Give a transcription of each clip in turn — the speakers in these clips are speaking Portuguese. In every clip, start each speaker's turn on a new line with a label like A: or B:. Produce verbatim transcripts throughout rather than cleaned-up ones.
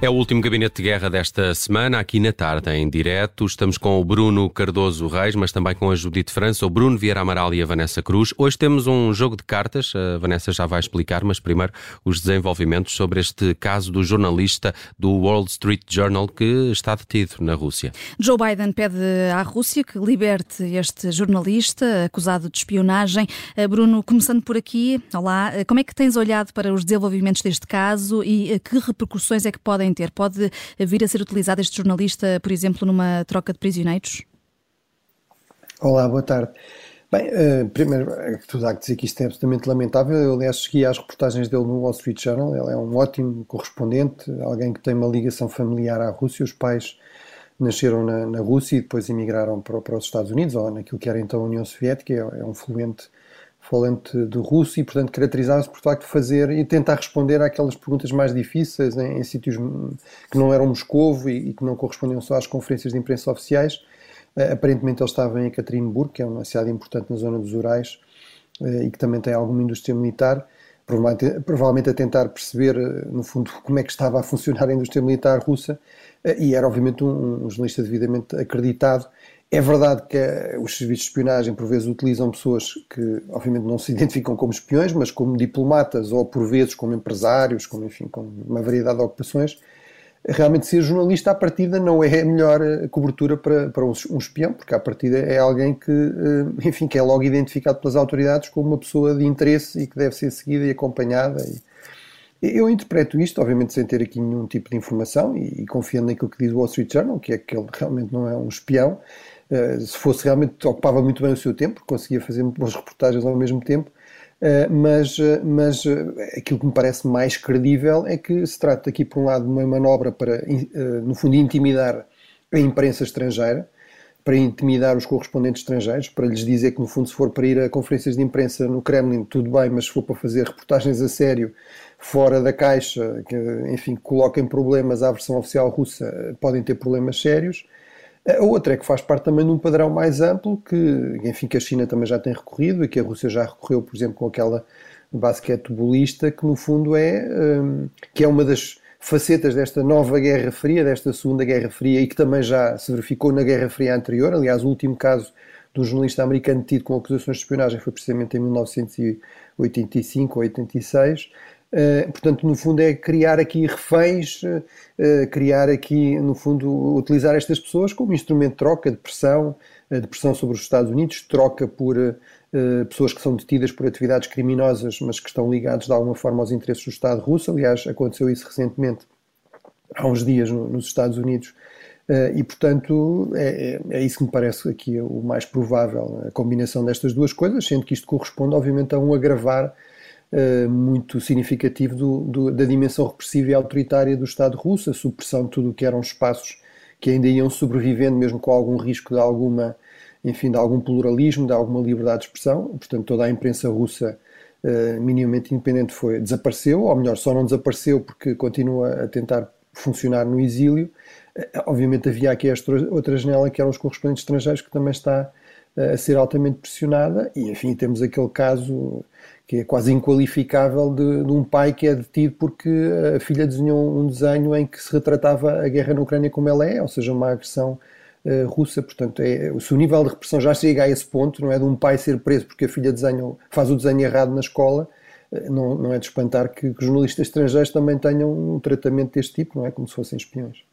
A: É o último Gabinete de Guerra desta semana, aqui na tarde, em direto. Estamos com o Bruno Cardoso Reis, mas também com a Judite França, o Bruno Vieira Amaral e a Vanessa Cruz. Hoje temos um jogo de cartas, a Vanessa já vai explicar, mas primeiro os desenvolvimentos sobre este caso do jornalista do Wall Street Journal que está detido na Rússia.
B: Joe Biden pede à Rússia que liberte este jornalista acusado de espionagem. Bruno, começando por aqui, olá, como é que tens olhado para os desenvolvimentos deste caso e que repercussões é que podem ter? Pode vir a ser utilizado este jornalista, por exemplo, numa troca de prisioneiros?
C: Olá, boa tarde. Bem, uh, primeiro, tudo há que dizer que isto é absolutamente lamentável. Eu, aliás, segui as reportagens dele no Wall Street Journal. Ele é um ótimo correspondente, alguém que tem uma ligação familiar à Rússia. Os pais nasceram na, na Rússia e depois emigraram para, para os Estados Unidos, ou naquilo que era então a União Soviética. É, é um fluente falante de russo e, portanto, caracterizava-se por facto de fazer e tentar responder àquelas perguntas mais difíceis em, em sítios que não eram Moscovo e, e que não correspondiam só às conferências de imprensa oficiais. Uh, aparentemente ele estava em Ekaterinburg, que é uma cidade importante na zona dos Urais uh, e que também tem alguma indústria militar, provavelmente, provavelmente a tentar perceber, uh, no fundo, como é que estava a funcionar a indústria militar russa, uh, e era obviamente um, um jornalista devidamente acreditado. É verdade que uh, os serviços de espionagem por vezes utilizam pessoas que obviamente não se identificam como espiões, mas como diplomatas ou por vezes como empresários, como, enfim, com uma variedade de ocupações. Realmente ser jornalista à partida não é a melhor cobertura para, para um espião, porque à partida é alguém que, enfim, que é logo identificado pelas autoridades como uma pessoa de interesse e que deve ser seguida e acompanhada. E eu interpreto isto, obviamente sem ter aqui nenhum tipo de informação e, e confiando naquilo que diz o Wall Street Journal, que é que ele realmente não é um espião. Uh, se fosse realmente, ocupava muito bem o seu tempo, conseguia fazer muito boas reportagens ao mesmo tempo. Uh, mas, uh, mas uh, aquilo que me parece mais credível é que se trata aqui, por um lado, de uma manobra para, uh, no fundo, intimidar a imprensa estrangeira, para intimidar os correspondentes estrangeiros, para lhes dizer que, no fundo, se for para ir a conferências de imprensa no Kremlin, tudo bem, mas se for para fazer reportagens a sério, fora da caixa, que, enfim, que coloquem problemas à versão oficial russa, podem ter problemas sérios. A outra é que faz parte também de um padrão mais amplo que, enfim, que a China também já tem recorrido e que a Rússia já recorreu, por exemplo, com aquela basquetebolista que no fundo é, um, que é uma das facetas desta nova Guerra Fria, desta segunda Guerra Fria e que também já se verificou na Guerra Fria anterior. Aliás, o último caso do jornalista americano detido com acusações de espionagem foi precisamente em mil novecentos e oitenta e cinco ou oitenta e seis. Uh, portanto, no fundo é criar aqui reféns, uh, criar aqui, no fundo, utilizar estas pessoas como instrumento de troca, de pressão, uh, de pressão sobre os Estados Unidos, troca por uh, pessoas que são detidas por atividades criminosas, mas que estão ligadas de alguma forma aos interesses do Estado russo. Aliás, aconteceu isso recentemente, há uns dias, no, nos Estados Unidos, uh, e, portanto, é, é, é isso que me parece aqui o mais provável, a combinação destas duas coisas, sendo que isto corresponde, obviamente, a um agravar Uh, muito significativo do, do, da dimensão repressiva e autoritária do Estado russo, a supressão de tudo o que eram espaços que ainda iam sobrevivendo, mesmo com algum risco de alguma, enfim, de algum pluralismo, de alguma liberdade de expressão. Portanto, toda a imprensa russa uh, minimamente independente foi, desapareceu, ou melhor, só não desapareceu porque continua a tentar funcionar no exílio. Uh, obviamente havia aqui esta outra janela que eram os correspondentes estrangeiros, que também está uh, a ser altamente pressionada, e enfim, temos aquele caso que é quase inqualificável de, de um pai que é detido porque a filha desenhou um desenho em que se retratava a guerra na Ucrânia como ela é, ou seja, uma agressão uh, russa. Portanto, é, se o nível de repressão já chega a esse ponto, não é de um pai ser preso porque a filha desenho, faz o desenho errado na escola, uh, não, não é de espantar que, que jornalistas estrangeiros também tenham um tratamento deste tipo, não é? Como se fossem espiões.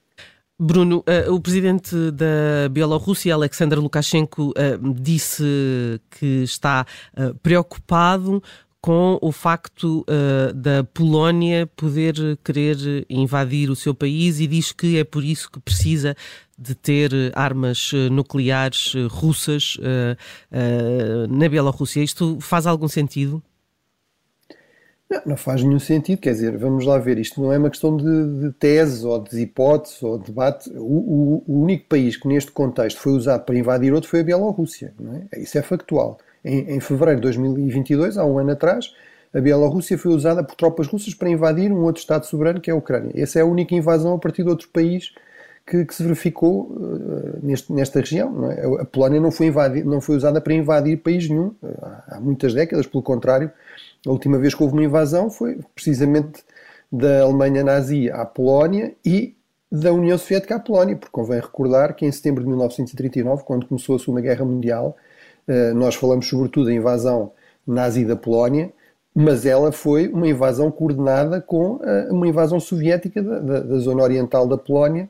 D: Bruno, uh, o presidente da Bielorrússia, Alexander Lukashenko, uh, disse que está uh, preocupado com o facto uh, da Polónia poder querer invadir o seu país e diz que é por isso que precisa de ter armas nucleares russas uh, uh, na Bielorrússia. Isto faz algum sentido?
C: Não, não faz nenhum sentido, quer dizer, vamos lá ver, isto não é uma questão de, de tese ou de hipótese ou de debate. O, o, o único país que neste contexto foi usado para invadir outro foi a Bielorrússia, não é? Isso é factual. Em, em fevereiro de dois mil e vinte e dois, há um ano atrás, a Bielorrússia foi usada por tropas russas para invadir um outro Estado soberano que é a Ucrânia. Essa é a única invasão a partir de outro país que, que se verificou uh, neste, nesta região, não é? A Polónia não foi, invadir, não foi usada para invadir país nenhum, uh, há muitas décadas, pelo contrário. A última vez que houve uma invasão foi precisamente da Alemanha nazi à Polónia e da União Soviética à Polónia, porque convém recordar que em setembro de mil novecentos e trinta e nove, quando começou a Segunda Guerra Mundial, nós falamos sobretudo da invasão nazi da Polónia, mas ela foi uma invasão coordenada com uma invasão soviética da, da, da zona oriental da Polónia,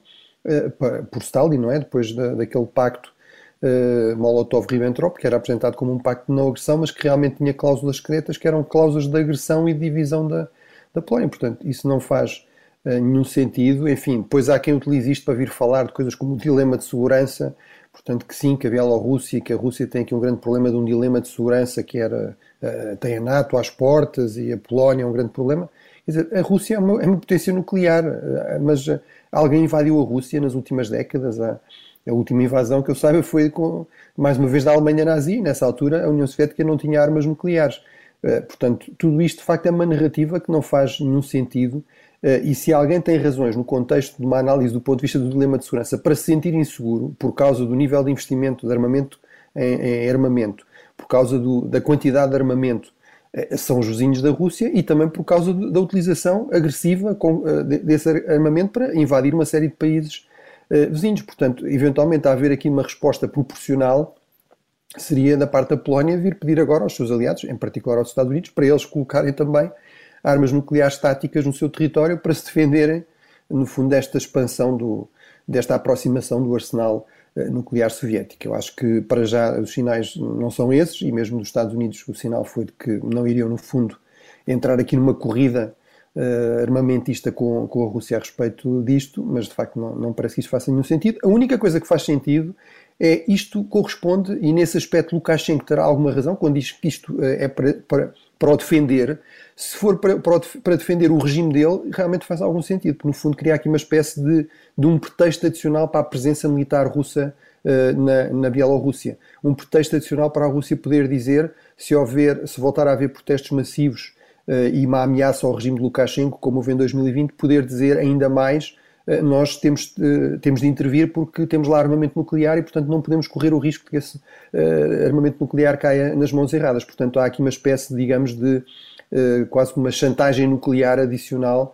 C: por Stalin, não é? Depois da, daquele pacto uh, Molotov-Ribbentrop, que era apresentado como um pacto de não agressão, mas que realmente tinha cláusulas secretas, que eram cláusulas de agressão e divisão da, da Polónia. Portanto, isso não faz uh, nenhum sentido. Enfim, depois há quem utilize isto para vir falar de coisas como o dilema de segurança, portanto que sim, que a Bielorrússia, que a Rússia tem aqui um grande problema de um dilema de segurança, que era, uh, tem a NATO às portas e a Polónia é um grande problema. Quer dizer, a Rússia é uma, é uma potência nuclear, uh, mas uh, alguém invadiu a Rússia nas últimas décadas. A, a última invasão que eu saiba foi, com, mais uma vez, da Alemanha nazi. Nessa altura, a União Soviética não tinha armas nucleares. Uh, portanto, tudo isto, de facto, é uma narrativa que não faz nenhum sentido. Uh, e se alguém tem razões, no contexto de uma análise do ponto de vista do dilema de segurança, para se sentir inseguro, por causa do nível de investimento de armamento em, em armamento, por causa do, da quantidade de armamento, são os vizinhos da Rússia, e também por causa da utilização agressiva desse armamento para invadir uma série de países vizinhos. Portanto, eventualmente, a haver aqui uma resposta proporcional seria da parte da Polónia vir pedir agora aos seus aliados, em particular aos Estados Unidos, para eles colocarem também armas nucleares táticas no seu território para se defenderem, no fundo, desta expansão, do, desta aproximação do arsenal nuclear soviético. Eu acho que, para já, os sinais não são esses, e mesmo dos Estados Unidos o sinal foi de que não iriam, no fundo, entrar aqui numa corrida uh, armamentista com, com a Rússia a respeito disto, mas, de facto, não, não parece que isso faça nenhum sentido. A única coisa que faz sentido é isto corresponde, e nesse aspecto Lukashenko terá alguma razão, quando diz que isto uh, é para, para, para o defender. Se for para, para defender o regime dele, realmente faz algum sentido, porque no fundo cria aqui uma espécie de, de um pretexto adicional para a presença militar russa uh, na, na Bielorrússia. Um pretexto adicional para a Rússia poder dizer, se, houver, se voltar a haver protestos massivos uh, e uma ameaça ao regime de Lukashenko, como houve em dois mil e vinte, poder dizer ainda mais, uh, nós temos, uh, temos de intervir porque temos lá armamento nuclear e, portanto, não podemos correr o risco de que esse uh, armamento nuclear caia nas mãos erradas. Portanto, há aqui uma espécie, digamos, de Uh, quase uma chantagem nuclear adicional,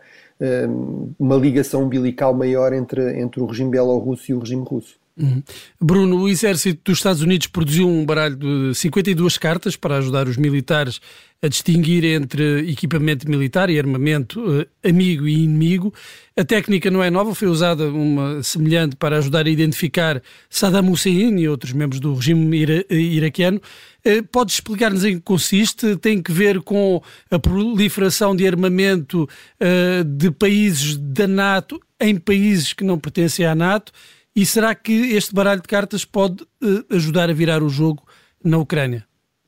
C: uh, uma ligação umbilical maior entre, entre o regime bielorrusso e o regime russo.
E: Uhum. Bruno, o exército dos Estados Unidos produziu um baralho de cinquenta e duas cartas para ajudar os militares a distinguir entre equipamento militar e armamento uh, amigo e inimigo. A técnica não é nova, foi usada uma semelhante para ajudar a identificar Saddam Hussein e outros membros do regime ira- iraquiano. Uh, podes explicar-nos em que consiste? Tem que ver com a proliferação de armamento uh, de países da NATO em países que não pertencem à NATO? E será que este baralho de cartas pode uh, ajudar a virar o jogo na Ucrânia?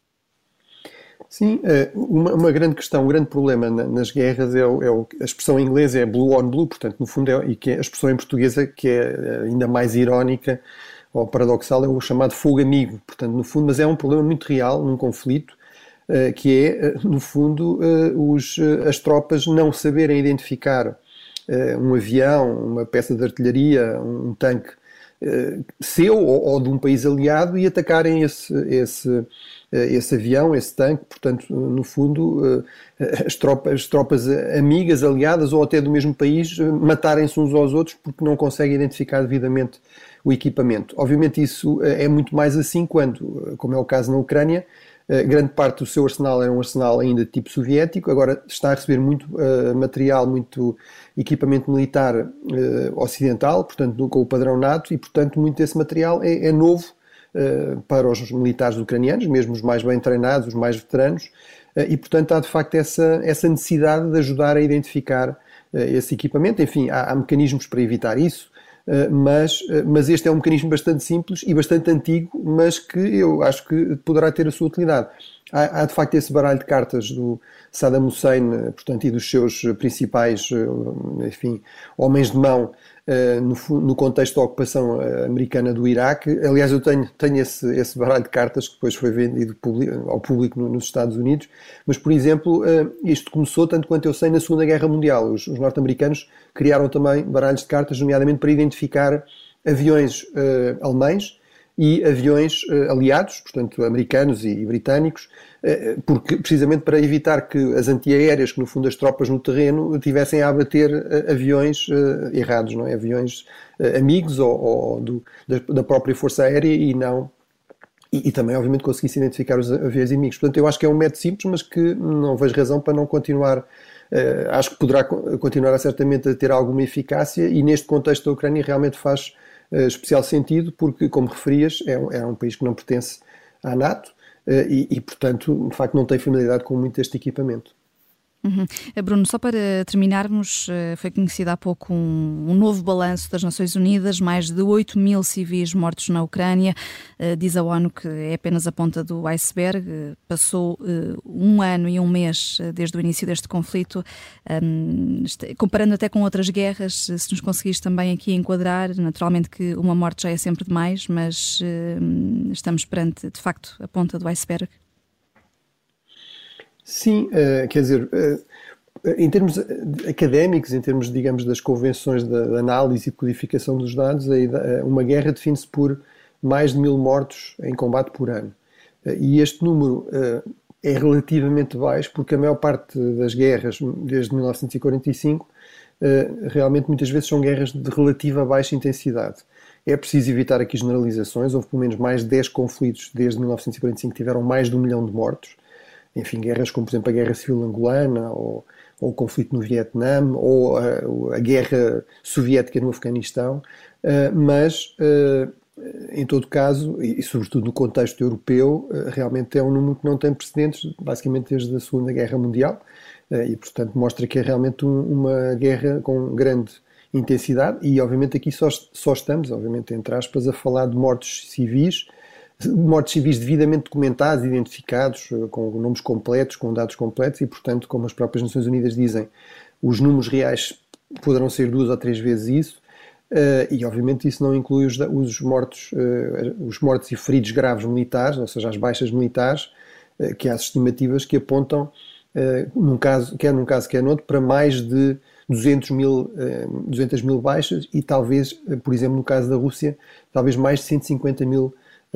C: Sim, uma, uma grande questão, um grande problema nas guerras é, o, é o, a expressão em inglês é blue on blue, portanto, no fundo, é, e que é a expressão em portuguesa, que é ainda mais irónica ou paradoxal, é o chamado fogo amigo. Portanto, no fundo, mas é um problema muito real num conflito, uh, que é, no fundo, uh, os, as tropas não saberem identificar uh, um avião, uma peça de artilharia, um, um tanque uh, seu ou, ou de um país aliado e atacarem esse, esse esse avião, esse tanque. Portanto, no fundo, as tropas, as tropas amigas, aliadas ou até do mesmo país, matarem-se uns aos outros porque não conseguem identificar devidamente o equipamento. Obviamente isso é muito mais assim quando, como é o caso na Ucrânia, grande parte do seu arsenal era um arsenal ainda de tipo soviético, agora está a receber muito uh, material, muito equipamento militar uh, ocidental, portanto com o padrão NATO, e portanto muito desse material é, é novo Uh, para os militares ucranianos, mesmo os mais bem treinados, os mais veteranos, uh, e portanto há de facto essa, essa necessidade de ajudar a identificar uh, esse equipamento. Enfim, há, há mecanismos para evitar isso, uh, mas, uh, mas este é um mecanismo bastante simples e bastante antigo, mas que eu acho que poderá ter a sua utilidade. Há, há de facto esse baralho de cartas do Saddam Hussein, portanto, e dos seus principais, uh, enfim, homens de mão, Uh, no, no contexto da ocupação uh, americana do Iraque. Aliás, eu tenho, tenho esse, esse baralho de cartas que depois foi vendido publi- ao público no, nos Estados Unidos, mas, por exemplo, uh, isto começou, tanto quanto eu sei, na Segunda Guerra Mundial. Os, os norte-americanos criaram também baralhos de cartas, nomeadamente para identificar aviões uh, alemães e aviões uh, aliados, portanto americanos e, e britânicos, uh, porque, precisamente para evitar que as antiaéreas, que no fundo as tropas no terreno, tivessem a abater uh, aviões uh, errados, não é? Aviões uh, amigos ou, ou do, da, da própria Força Aérea e não... E, e também, obviamente, conseguisse identificar os aviões inimigos. Portanto, eu acho que é um método simples, mas que não vejo razão para não continuar. Uh, acho que poderá continuar certamente a ter alguma eficácia e neste contexto da Ucrânia realmente faz uh, especial sentido porque, como referias, é um, é um país que não pertence à NATO uh, e, e, portanto, de facto não tem familiaridade com muito este equipamento.
B: Uhum. Bruno, só para terminarmos, foi conhecido há pouco um, um novo balanço das Nações Unidas, mais de oito mil civis mortos na Ucrânia. Diz a ONU que é apenas a ponta do iceberg. Passou um ano e um mês desde o início deste conflito. Comparando até com outras guerras, se nos conseguires também aqui enquadrar, naturalmente que uma morte já é sempre demais, mas estamos perante, de facto, a ponta do iceberg.
C: Sim, uh, quer dizer, uh, em termos académicos, em termos, digamos, das convenções de, de análise e codificação dos dados, a, uma guerra define-se por mais de mil mortos em combate por ano. Uh, e este número uh, é relativamente baixo, porque a maior parte das guerras, desde mil novecentos e quarenta e cinco, uh, realmente muitas vezes são guerras de relativa baixa intensidade. É preciso evitar aqui generalizações. Houve pelo menos mais de dez conflitos desde mil novecentos e quarenta e cinco que tiveram mais de um milhão de mortos. Enfim, guerras como, por exemplo, a Guerra Civil Angolana, ou, ou o conflito no Vietnã, ou a, a Guerra Soviética no Afeganistão, uh, mas, uh, em todo caso, e, e sobretudo no contexto europeu, uh, realmente é um número que não tem precedentes, basicamente desde a Segunda Guerra Mundial, uh, e, portanto, mostra que é realmente um, uma guerra com grande intensidade, e, obviamente, aqui só, só estamos, obviamente, entre aspas, a falar de mortos civis, mortos civis devidamente documentados, identificados, com nomes completos, com dados completos e, portanto, como as próprias Nações Unidas dizem, os números reais poderão ser duas ou três vezes isso e, obviamente, isso não inclui os, os, mortos, os mortos e feridos graves militares, ou seja, as baixas militares, que há as estimativas que apontam, num caso, quer num caso, quer noutro, para mais de duzentos mil, duzentas mil baixas e talvez, por exemplo, no caso da Rússia, talvez mais de cento e cinquenta mil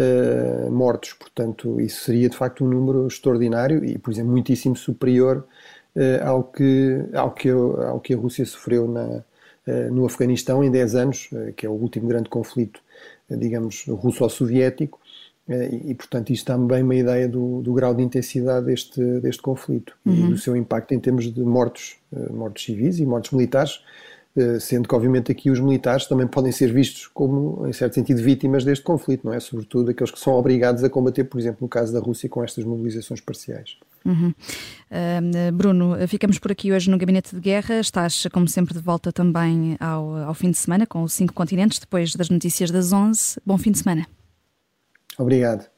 C: Uh, mortos, portanto isso seria de facto um número extraordinário e, por exemplo, muitíssimo superior uh, ao, que, ao, que, ao que a Rússia sofreu na, uh, no Afeganistão em dez anos, uh, que é o último grande conflito, uh, digamos, russo-soviético, uh, e, e portanto isto dá-me bem uma ideia do, do grau de intensidade deste, deste conflito uhum. e do seu impacto em termos de mortos, uh, mortos civis e mortos militares, sendo que, obviamente, aqui os militares também podem ser vistos como, em certo sentido, vítimas deste conflito, não é? Sobretudo aqueles que são obrigados a combater, por exemplo, no caso da Rússia, com estas mobilizações parciais.
B: Uhum. Uh, Bruno, ficamos por aqui hoje no Gabinete de Guerra. Estás, como sempre, de volta também ao, ao fim de semana, com os cinco continentes, depois das notícias das onze. Bom fim de semana.
C: Obrigado.